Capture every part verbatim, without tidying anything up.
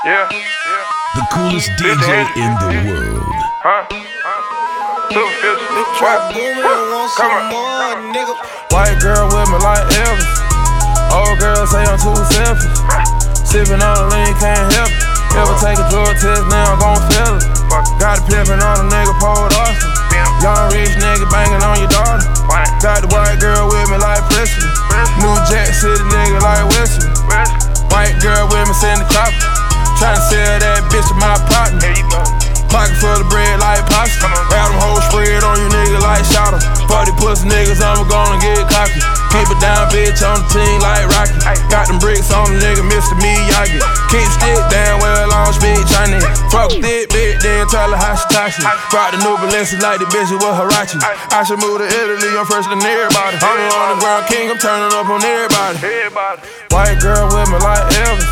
Yeah, yeah. The coolest D J in the world. Huh? Super Fish. What? Come on. White girl with me like Elvis. Old girl say I'm too selfish. Sippin' on the lean, can't help it. Ever take a drug test, now I'm gon' feel it. Got a pimpin' on a nigga, pulled Austin. Young rich nigga bangin' on your daughter. Got the white girl with me like Presley. New Jack City nigga like Wesley. White girl with me send the copper. Tryna sell that bitch to my partner. Pocket full of bread like pasta. Have them hoes spread on you nigga like Shotto. Party pussy niggas, I'm gonna get cocky. Keep it down, bitch, on the team like Rocky. Got them bricks on the nigga, Mister Miyagi. Keep stick down, well, long speed Chinese. Fuck with it, bitch, then tell her how she touch it. Brought the new Balenciaga like the bitch with Hirachi. I should move to Italy, I'm first than everybody. I'm on the ground king, I'm turning up on everybody. White girl with me like Elvis.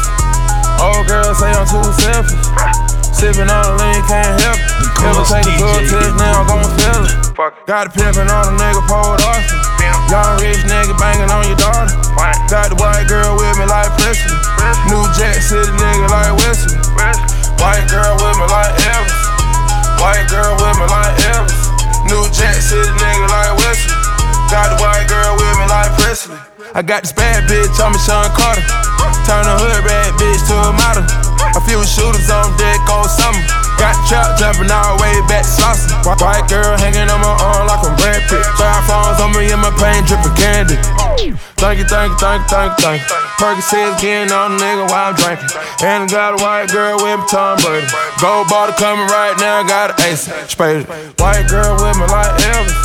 Old girl say I'm too selfish. Sippin' on the lean, can't help it. Ever take a drug test, now I'm gon' feel it. Got a pimpin' on a nigga, pulled Austin. Young rich nigga bangin' on your daughter. Got the white girl with me like Presley. New Jack City nigga like Wesley. White girl with me like Elvis. White girl with me like Elvis. New Jack City nigga like Wesley. Got the white girl with me like Presley. I got this bad bitch on me, Sean Carter. Turn a hood red bitch to a model. A few shooters on deck all summer. Got the trap jumping all the way back to Slauson. White girl hanging on my arm like I'm Brad Pitt. Five phones on me in my pain dripping candy. Thank you, thank you, thank you, thank you, thank you. Percocets getting on a nigga while I'm drinking. And I got a white girl with me, Tom Brady. Gold bottle coming right now, got an ace. Spaded. White girl with me like Elvis.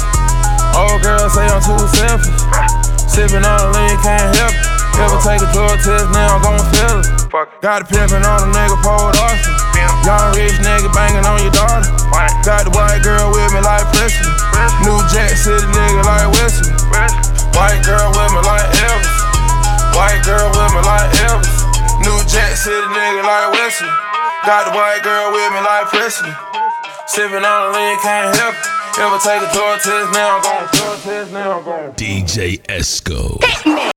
Old girl say I'm too selfish. Sippin' on the lean, can't help it. Ever take a drug test, now I'm gon' feel it. Got a pimpin' on a nigga, pulled Austin. Young rich nigga bangin' on your daughter. Got the white girl with me like Presley. New Jack City nigga like Wesley. White girl with me like Elvis. White girl with me like Elvis. New Jack City nigga like Wesley. Got the white girl with me like Presley. Sippin' on the lean, can't help it. Ever take a drug test, now I'm gon' drug test, now I'm gon' D J Esco.